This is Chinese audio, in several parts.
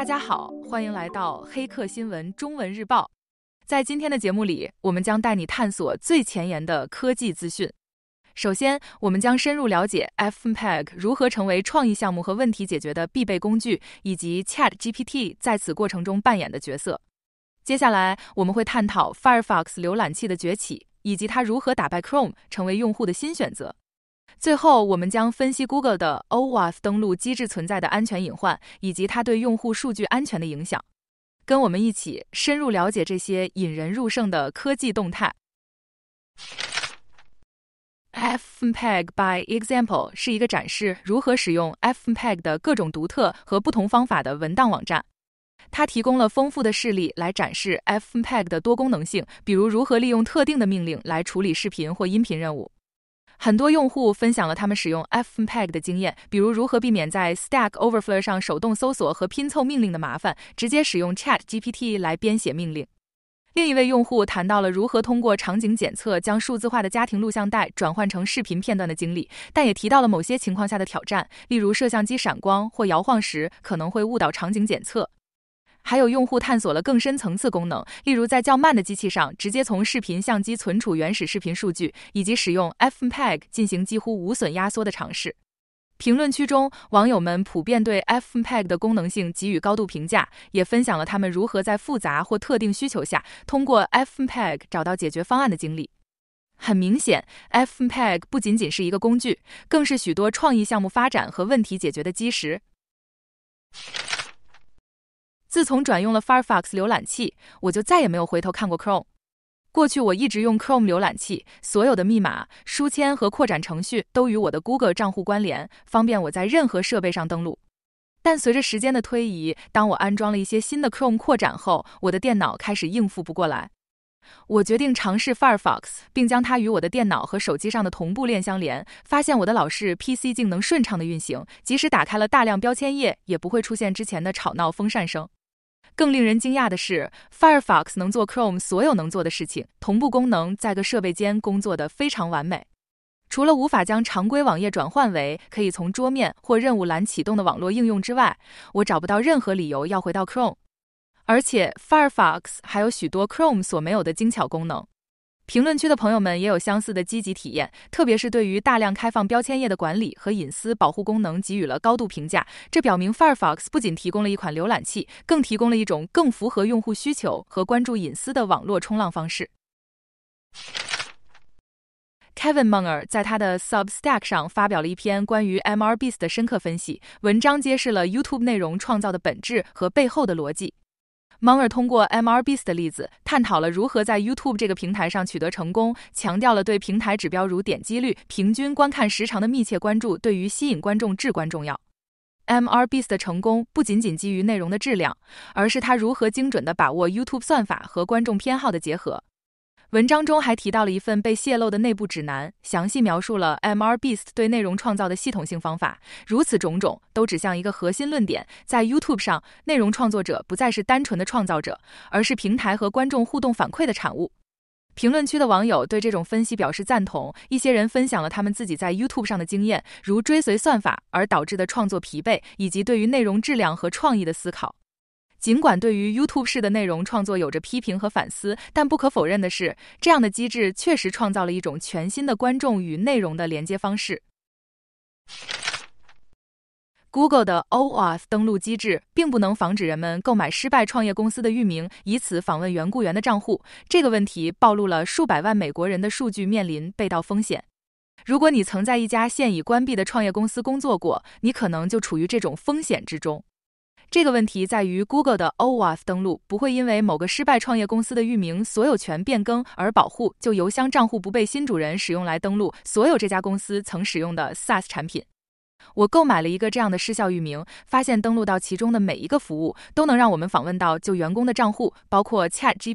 大家好，欢迎来到黑客新闻中文日报。在今天的节目里，我们将带你探索最前沿的科技资讯。首先，我们将深入了解 FMPEG 如何成为创意项目和问题解决的必备工具，以及 ChatGPT 在此过程中扮演的角色。接下来，我们会探讨 Firefox 浏览器的崛起，以及它如何打败 Chrome 成为用户的新选择。最后，我们将分析 Google 的 OAuth 登录机制存在的安全隐患，以及它对用户数据安全的影响。跟我们一起深入了解这些引人入胜的科技动态。FMPEG by Example 是一个展示如何使用 FMPEG 的各种独特和不同方法的文档网站。它提供了丰富的事例来展示 FMPEG 的多功能性，比如如何利用特定的命令来处理视频或音频任务。很多用户分享了他们使用 FMPEG 的经验，比如如何避免在 Stack Overflow 上手动搜索和拼凑命令的麻烦，直接使用 ChatGPT 来编写命令。另一位用户谈到了如何通过场景检测将数字化的家庭录像带转换成视频片段的经历，但也提到了某些情况下的挑战，例如摄像机闪光或摇晃时可能会误导场景检测。还有用户探索了更深层次功能，例如在较慢的机器上直接从视频相机存储原始视频数据，以及使用 FMPEG 进行几乎无损压缩的尝试。评论区中，网友们普遍对 FMPEG 的功能性给予高度评价，也分享了他们如何在复杂或特定需求下通过 FMPEG 找到解决方案的经历。很明显， FMPEG 不仅仅是一个工具，更是许多创意项目发展和问题解决的基石。自从转用了 Firefox 浏览器，我就再也没有回头看过 Chrome。过去我一直用 Chrome 浏览器，所有的密码、书签和扩展程序都与我的 Google 账户关联，方便我在任何设备上登录。但随着时间的推移，当我安装了一些新的 Chrome 扩展后，我的电脑开始应付不过来。我决定尝试 Firefox， 并将它与我的电脑和手机上的同步链相连，发现我的老式 PC 竟能顺畅地运行，即使打开了大量标签页，也不会出现之前的吵闹风扇声。更令人惊讶的是 ，Firefox 能做 Chrome 所有能做的事情，同步功能在各设备间工作得非常完美。除了无法将常规网页转换为可以从桌面或任务栏启动的网络应用之外，我找不到任何理由要回到 Chrome。而且 Firefox 还有许多 Chrome 所没有的精巧功能。评论区的朋友们也有相似的积极体验，特别是对于大量开放标签页的管理和隐私保护功能给予了高度评价。这表明 Firefox 不仅提供了一款浏览器，更提供了一种更符合用户需求和关注隐私的网络冲浪方式。Kevin Munger 在他的 Substack 上发表了一篇关于 MRBeast 的深刻分析，文章揭示了 YouTube 内容创造的本质和背后的逻辑。Munger 通过 MRBeast 的例子，探讨了如何在 YouTube 这个平台上取得成功，强调了对平台指标如点击率、平均观看时长的密切关注对于吸引观众至关重要。MRBeast 的成功不仅仅基于内容的质量，而是它如何精准地把握 YouTube 算法和观众偏好的结合。文章中还提到了一份被泄露的内部指南，详细描述了 MRBeast 对内容创造的系统性方法。如此种种都指向一个核心论点，在 YouTube 上，内容创作者不再是单纯的创造者，而是平台和观众互动反馈的产物。评论区的网友对这种分析表示赞同，一些人分享了他们自己在 YouTube 上的经验，如追随算法而导致的创作疲惫，以及对于内容质量和创意的思考。尽管对于 YouTube 式的内容创作有着批评和反思，但不可否认的是，这样的机制确实创造了一种全新的观众与内容的连接方式。Google 的 OAuth 登录机制并不能防止人们购买失败创业公司的域名，以此访问原雇员的账户。这个问题暴露了数百万美国人的数据面临被盗风险。如果你曾在一家现已关闭的创业公司工作过，你可能就处于这种风险之中。这个问题在于 Google 的 OAuth 登录不会因为某个失败创业公司的域名所有权变更而保护旧邮箱账户不被新主人使用来登录所有这家公司曾使用的 SaaS 产品。我购买了一个这样的失效域名，发现登录到其中的每一个服务都能让我们访问到旧员工的账户，包括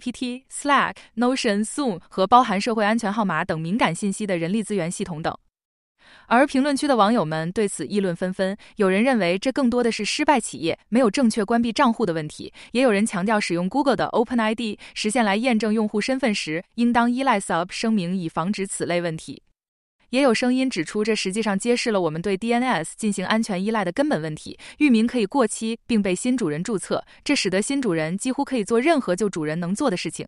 ChatGPT、Slack、Notion、Zoom 和包含社会安全号码等敏感信息的人力资源系统等。而评论区的网友们对此议论纷纷，有人认为这更多的是失败企业没有正确关闭账户的问题，也有人强调使用 Google 的 OpenID 实现来验证用户身份时，应当依赖 SUB 声明以防止此类问题。 也有声音指出，这实际上揭示了我们对 DNS 进行安全依赖的根本问题。域名可以过期并被新主人注册，这使得新主人几乎可以做任何旧主人能做的事情。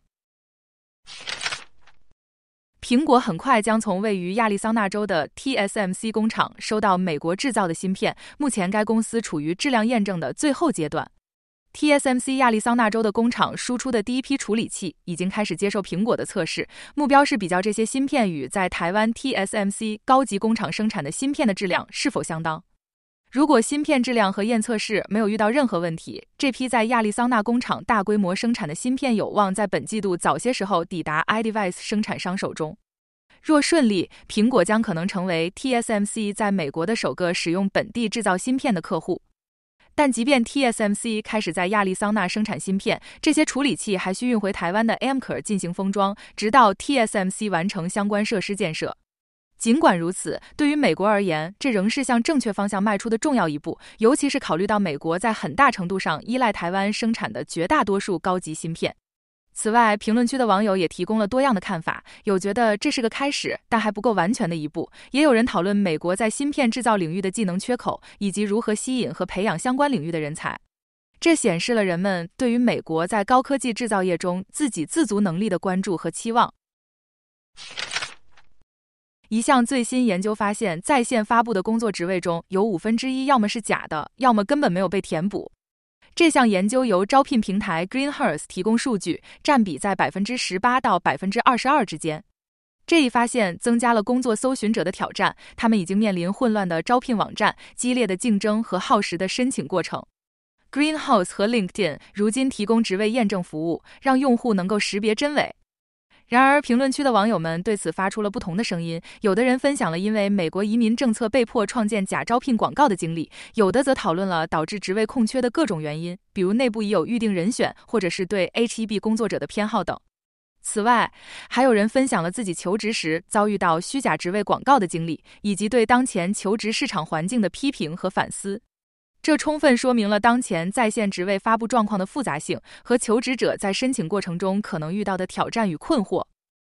苹果很快将从位于亚利桑那州的 TSMC 工厂收到美国制造的芯片，目前该公司处于质量验证的最后阶段。TSMC 亚利桑那州的工厂输出的第一批处理器已经开始接受苹果的测试，目标是比较这些芯片与在台湾 TSMC 高级工厂生产的芯片的质量是否相当。如果芯片质量和验测试没有遇到任何问题，这批在亚利桑那工厂大规模生产的芯片有望在本季度早些时候抵达 iDevice 生产商手中。若顺利，苹果将可能成为 TSMC 在美国的首个使用本地制造芯片的客户。但即便 TSMC 开始在亚利桑那生产芯片，这些处理器还需运回台湾的 Amkor 进行封装，直到 TSMC 完成相关设施建设。尽管如此，对于美国而言，这仍是向正确方向迈出的重要一步，尤其是考虑到美国在很大程度上依赖台湾生产的绝大多数高级芯片。此外，评论区的网友也提供了多样的看法，有觉得这是个开始，但还不够完全的一步，也有人讨论美国在芯片制造领域的技能缺口，以及如何吸引和培养相关领域的人才。这显示了人们对于美国在高科技制造业中自给自足能力的关注和期望。一项最新研究发现，在线发布的工作职位中有1/5要么是假的，要么根本没有被填补。这项研究由招聘平台 Greenhouse 提供数据，占比在 18% 到 22% 之间。这一发现增加了工作搜寻者的挑战，他们已经面临混乱的招聘网站、激烈的竞争和耗时的申请过程。Greenhouse 和 LinkedIn 如今提供职位验证服务，让用户能够识别真伪。然而，评论区的网友们对此发出了不同的声音，有的人分享了因为美国移民政策被迫创建假招聘广告的经历，有的则讨论了导致职位空缺的各种原因，比如内部已有预定人选，或者是对 H-1B 工作者的偏好等。此外，还有人分享了自己求职时遭遇到虚假职位广告的经历，以及对当前求职市场环境的批评和反思。这充分说明了当前在线职位发布状况的复杂性和求职者在申请过程中可能遇到的挑战与困惑。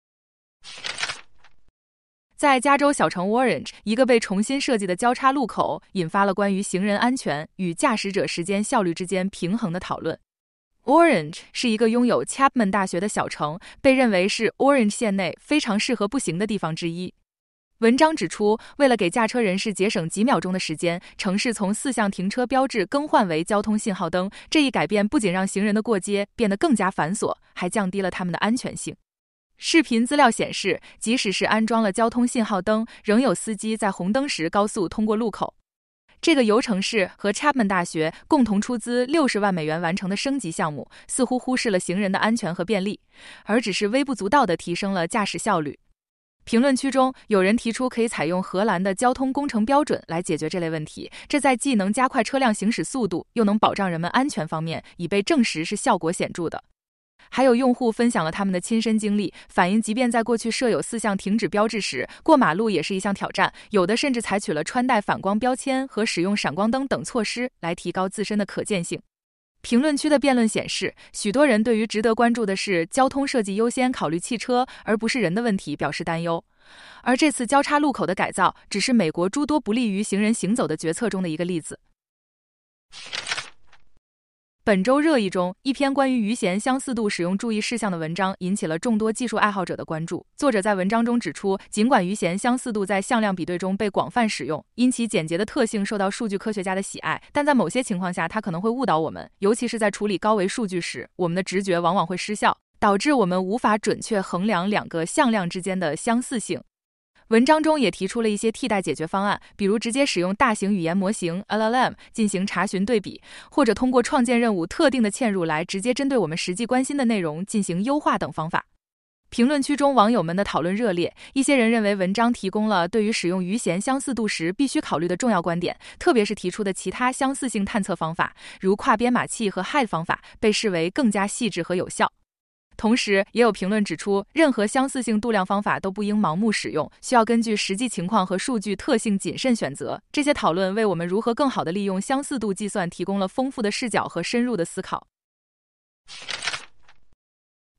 在加州小城 Orange， 一个被重新设计的交叉路口引发了关于行人安全与驾驶者时间效率之间平衡的讨论。Orange 是一个拥有 Chapman 大学的小城，被认为是 Orange 县内非常适合步行的地方之一。文章指出，为了给驾车人士节省几秒钟的时间，城市从4项停车标志更换为交通信号灯。这一改变不仅让行人的过街变得更加繁琐，还降低了他们的安全性。视频资料显示，即使是安装了交通信号灯，仍有司机在红灯时高速通过路口。这个由城市和 Chapman 大学共同出资60万美元完成的升级项目，似乎忽视了行人的安全和便利，而只是微不足道地提升了驾驶效率。评论区中有人提出可以采用荷兰的交通工程标准来解决这类问题，这在既能加快车辆行驶速度，又能保障人们安全方面已被证实是效果显著的。还有用户分享了他们的亲身经历，反映即便在过去设有4项停止标志时，过马路也是一项挑战，有的甚至采取了穿戴反光标签和使用闪光灯等措施来提高自身的可见性。评论区的辩论显示，许多人对于值得关注的是交通设计优先考虑汽车而不是人的问题表示担忧。而这次交叉路口的改造只是美国诸多不利于行人行走的决策中的一个例子。本周热议中，一篇关于余弦相似度使用注意事项的文章引起了众多技术爱好者的关注。作者在文章中指出，尽管余弦相似度在向量比对中被广泛使用，因其简洁的特性受到数据科学家的喜爱，但在某些情况下它可能会误导我们，尤其是在处理高维数据时，我们的直觉往往会失效，导致我们无法准确衡量2个向量之间的相似性。文章中也提出了一些替代解决方案，比如直接使用大型语言模型 LLM 进行查询对比，或者通过创建任务特定的嵌入来直接针对我们实际关心的内容进行优化等方法。评论区中网友们的讨论热烈，一些人认为文章提供了对于使用余弦相似度时必须考虑的重要观点，特别是提出的其他相似性探测方法，如跨编码器和 HIDE 方法，被视为更加细致和有效。同时，也有评论指出，任何相似性度量方法都不应盲目使用，需要根据实际情况和数据特性谨慎选择。这些讨论为我们如何更好地利用相似度计算提供了丰富的视角和深入的思考。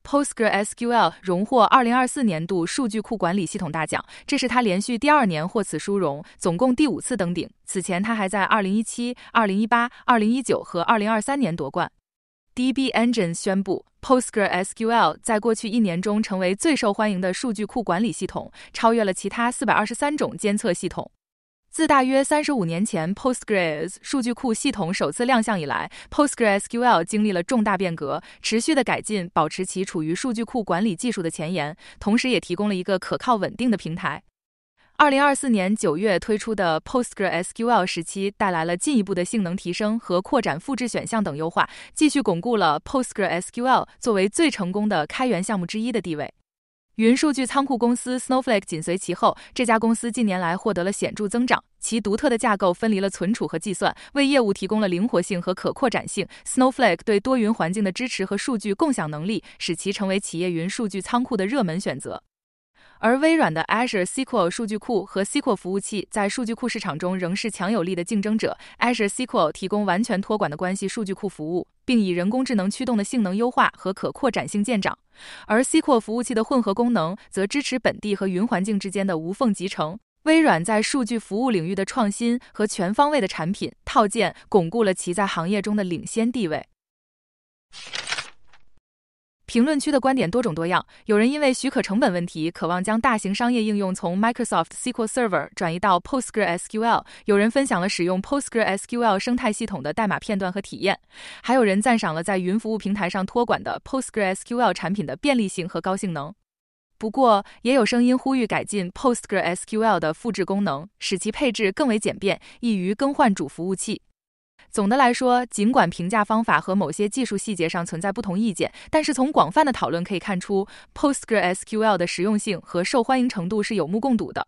PostgreSQL 荣获2024年度数据库管理系统大奖，这是他连续第2年获此殊荣，总共第5次登顶。此前他还在2017、2018、2019和2023年夺冠。DB-Engines 宣布 PostgreSQL 在过去1年中成为最受欢迎的数据库管理系统，超越了其他423种监测系统。自大约35年前 Postgres 数据库系统首次亮相以来， PostgreSQL 经历了重大变革，持续的改进，保持其处于数据库管理技术的前沿，同时也提供了一个可靠稳定的平台。2024年9月推出的 PostgreSQL 17带来了进一步的性能提升和扩展复制选项等优化，继续巩固了 PostgreSQL 作为最成功的开源项目之一的地位。云数据仓库公司 Snowflake 紧随其后，这家公司近年来获得了显著增长，其独特的架构分离了存储和计算，为业务提供了灵活性和可扩展性。Snowflake 对多云环境的支持和数据共享能力，使其成为企业云数据仓库的热门选择。而微软的 Azure SQL 数据库和 SQL 服务器在数据库市场中仍是强有力的竞争者。Azure SQL 提供完全托管的关系数据库服务，并以人工智能驱动的性能优化和可扩展性见长。而 SQL 服务器的混合功能则支持本地和云环境之间的无缝集成。微软在数据服务领域的创新和全方位的产品套件，巩固了其在行业中的领先地位。评论区的观点多种多样，有人因为许可成本问题，渴望将大型商业应用从 Microsoft SQL Server 转移到 PostgreSQL， 有人分享了使用 PostgreSQL 生态系统的代码片段和体验，还有人赞赏了在云服务平台上托管的 PostgreSQL 产品的便利性和高性能。不过，也有声音呼吁改进 PostgreSQL 的复制功能，使其配置更为简便，易于更换主服务器。总的来说，尽管评价方法和某些技术细节上存在不同意见，但是从广泛的讨论可以看出 ，PostgreSQL 的实用性和受欢迎程度是有目共睹的。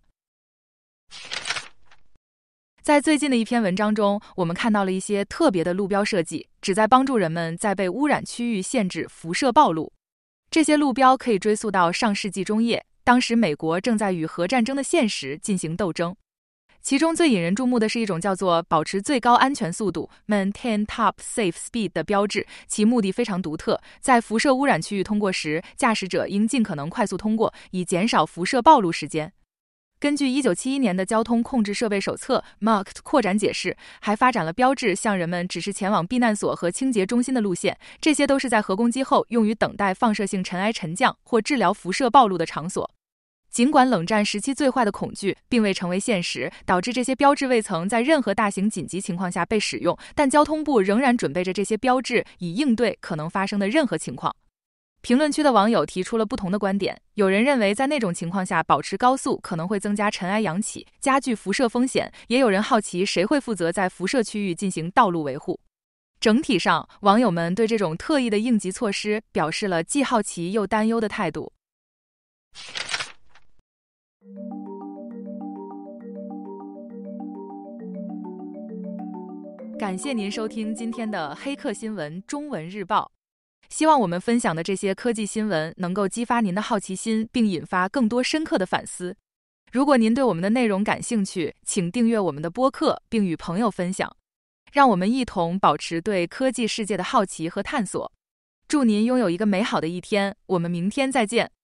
在最近的一篇文章中，我们看到了一些特别的路标设计，旨在帮助人们在被污染区域限制辐射暴露。这些路标可以追溯到上世纪中叶，当时美国正在与核战争的现实进行斗争。其中最引人注目的是一种叫做保持最高安全速度 Maintain Top Safe Speed 的标志，其目的非常独特，在辐射污染区域通过时，驾驶者应尽可能快速通过，以减少辐射暴露时间。根据1971年的交通控制设备手册 Marked 扩展解释，还发展了标志向人们指示前往避难所和清洁中心的路线，这些都是在核攻击后用于等待放射性尘埃沉降或治疗辐射暴露的场所。尽管冷战时期最坏的恐惧并未成为现实，导致这些标志未曾在任何大型紧急情况下被使用，但交通部仍然准备着这些标志以应对可能发生的任何情况。评论区的网友提出了不同的观点，有人认为在那种情况下保持高速可能会增加尘埃扬起，加剧辐射风险，也有人好奇谁会负责在辐射区域进行道路维护。整体上，网友们对这种特意的应急措施表示了既好奇又担忧的态度。感谢您收听今天的黑客新闻中文日报。希望我们分享的这些科技新闻能够激发您的好奇心，并引发更多深刻的反思。如果您对我们的内容感兴趣，请订阅我们的播客，并与朋友分享。让我们一同保持对科技世界的好奇和探索。祝您拥有一个美好的一天，我们明天再见。